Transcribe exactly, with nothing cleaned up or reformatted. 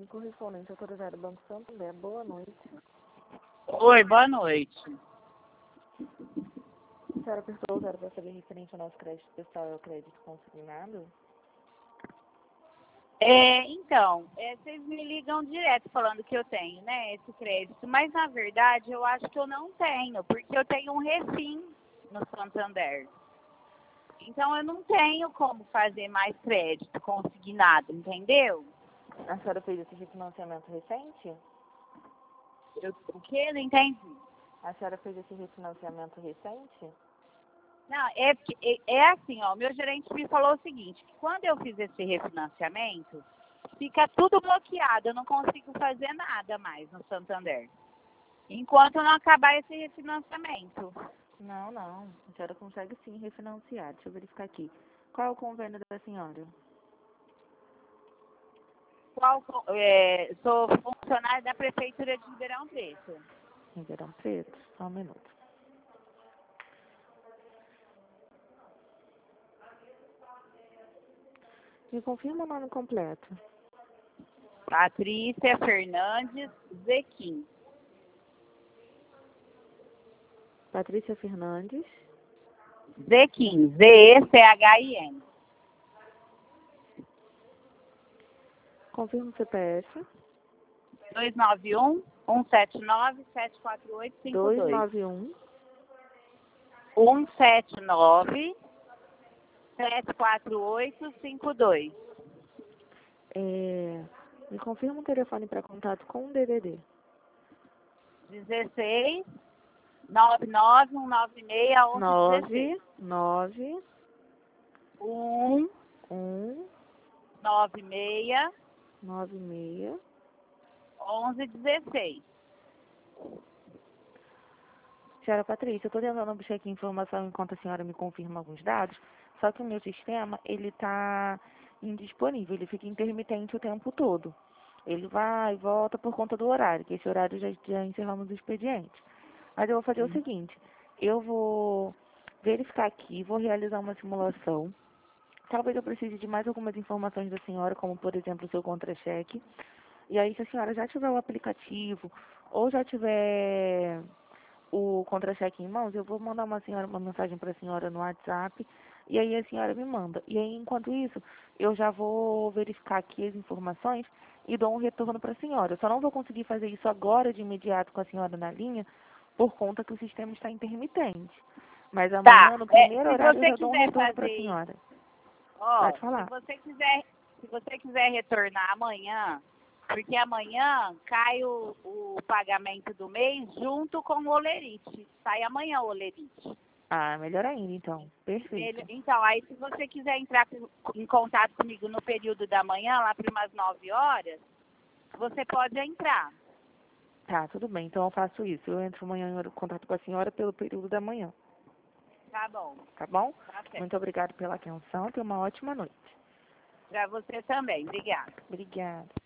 Correspondente autorizado Banco Santander, boa noite. Oi, boa noite. A senhora apertou o zero para saber referente ao nosso crédito pessoal e ao crédito consignado? É, então, é, vocês me ligam direto falando que eu tenho, né, esse crédito, mas na verdade eu acho que eu não tenho, porque eu tenho um refim no Santander. Então eu não tenho como fazer mais crédito consignado, entendeu? A senhora fez esse refinanciamento recente? Eu, o quê? Não entendi. A senhora fez esse refinanciamento recente? Não, é, porque- é, é assim, ó, meu gerente me falou o seguinte, que quando eu fiz esse refinanciamento, fica tudo bloqueado, eu não consigo fazer nada mais no Santander, enquanto não acabar esse refinanciamento. Não, não. A senhora consegue sim refinanciar. Deixa eu verificar aqui. Qual é o convênio da senhora? Qual, co- é, sou funcionária da Prefeitura de Ribeirão Preto. Ribeirão Preto? Só um minuto. Me confirma o nome completo. Patrícia Fernandes Zequim. Patrícia Fernandes. Zequim, Z E C H I N. Confirma o C P F. dois nove um, um sete nove, sete quatro oito cinco dois dois. nove um. um sete nove, sete quatro oito cinco dois. É, me confirma o telefone para contato com o D D D. dezesseis, nove nove um nove seis, onze nove nove um um nove seis, nove seis. onze dezesseis. Senhora Patrícia, eu estou tentando buscar aqui informação enquanto a senhora me confirma alguns dados, só que o meu sistema, ele está indisponível, ele fica intermitente o tempo todo. Ele vai e volta por conta do horário, que esse horário já, já encerramos o expediente. Mas eu vou fazer o seguinte, eu vou verificar aqui, vou realizar uma simulação. Talvez eu precise de mais algumas informações da senhora, como por exemplo o seu contra-cheque. E aí, se a senhora já tiver o aplicativo ou já tiver o contra-cheque em mãos, eu vou mandar uma, senhora, uma mensagem para a senhora no WhatsApp e aí a senhora me manda. E aí, enquanto isso, eu já vou verificar aqui as informações e dou um retorno para a senhora. Eu só não vou conseguir fazer isso agora de imediato com a senhora na linha por conta que o sistema está intermitente. Mas Tá, amanhã, no é, primeiro se horário, eu você já dou um quiser retorno para a fazer isso, senhora. ó, Pode se falar. você quiser, se você quiser retornar amanhã, porque amanhã cai o, o pagamento do mês junto com o olerite. Sai amanhã o olerite. Ah, melhor ainda, então. Ele- Perfeito. Então, aí se você quiser entrar com- em contato comigo no período da manhã, lá para umas nove horas, você pode entrar. Tá, tudo bem. Então eu faço isso. Eu entro amanhã em contato com a senhora pelo período da manhã. Tá bom, Tá bom? tá certo. Muito obrigada pela atenção. Tenha uma ótima noite. Para você também. Obrigada. Obrigada.